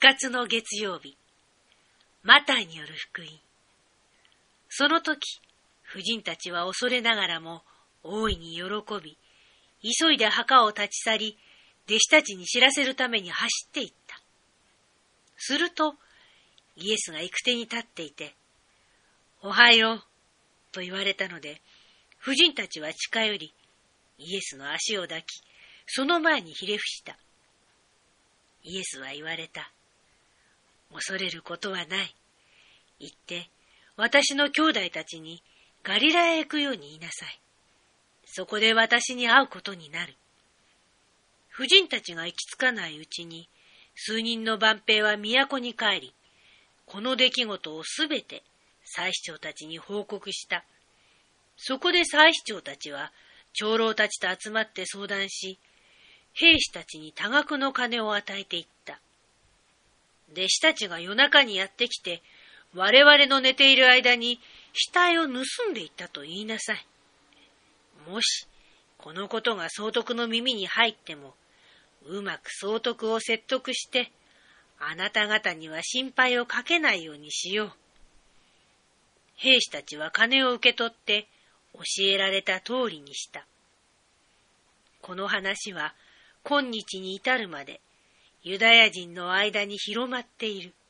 活の月曜日、マタイによる福音。その時、婦人たちは恐れながらも大いに喜び、急いで墓を立ち去り、弟子たちに知らせるために走っていった。すると、イエスが行く手に立っていて、おはよう、と言われたので、婦人たちは近寄り、イエスの足を抱き、その前にひれ伏した。イエスは言われた。恐れることはない。行って、私の兄弟たちにガリラへ行くように言いなさい。そこで私に会うことになる。婦人たちが行き着かないうちに、数人の番兵は都に帰り、この出来事をすべて祭司長たちに報告した。そこで祭司長たちは長老たちと集まって相談し、兵士たちに多額の金を与えていった。弟子たちが夜中にやってきて、我々の寝ている間に死体を盗んでいったと言いなさい。もし、このことが総督の耳に入っても、うまく総督を説得して、あなた方には心配をかけないようにしよう。兵士たちは金を受け取って、教えられた通りにした。この話は、今日に至るまで、ユダヤ人の間に広まっている。